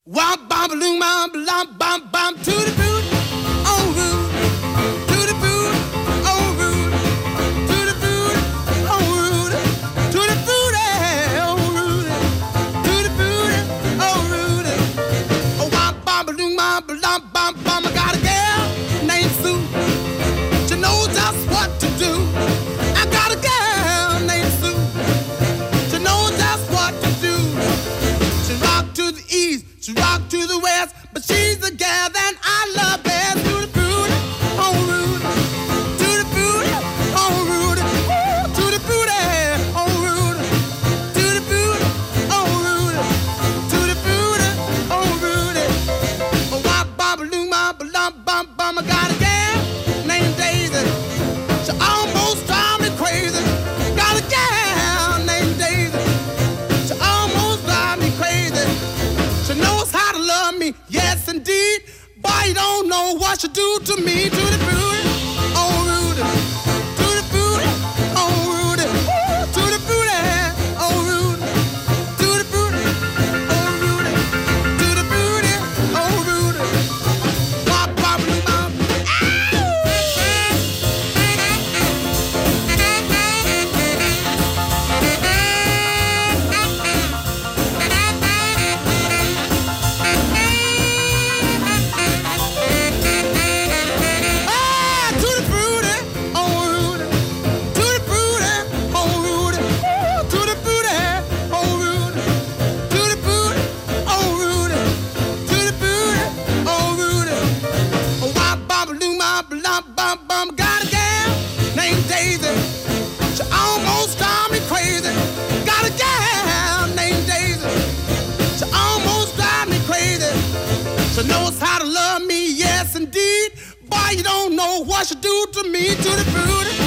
Womp bom balloon bom bom bom bom to the boot, on root, to the boot, on root, to the boot, on root, to the boot, on root, to the boot, on root. Oh, womp bom balloon bom bom bom bom. I got a girl named Sue. She knows just what to do. I got a girl named Sue. She knows just what to do. She rock to the east. She rock to the west, but she's the gal that I love best. To the booty, on root, to the booty, on root, to the booty, on root, to the booty, on root, to the booty, on root. Oh, wop, bop, balloon, bop, lump, bum, bum. I got a gal named Daisy. She almost drives me crazy. Got a gal named Daisy. She almost drives me crazy. She knows how to love me, yes indeed. Boy, you don't know what she do to me. To the booty, on Rudy. To the booty, on Rudy. To the booty, on Rudy. To the booty, on Rudy. To the booty, on Rudy. Wop, wop, wop. Got a gal named Daisy. She almost drives me crazy. Got a gal named Daisy. She almost drives me crazy. She knows how to love me, yes indeed. Boy, you don't know what she do to me. To the booty.